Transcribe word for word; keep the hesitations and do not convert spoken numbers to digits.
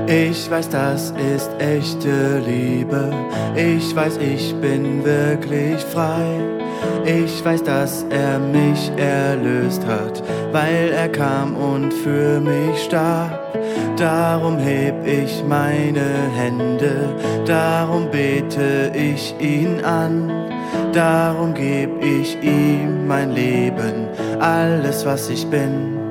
Ich weiß, das ist echte Liebe. Ich weiß, ich bin wirklich frei. Ich weiß, dass er mich erlöst hat, weil er kam und für mich starb. Darum heb ich meine Hände, darum bete ich ihn an. Darum geb ich ihm mein Leben, alles was ich bin.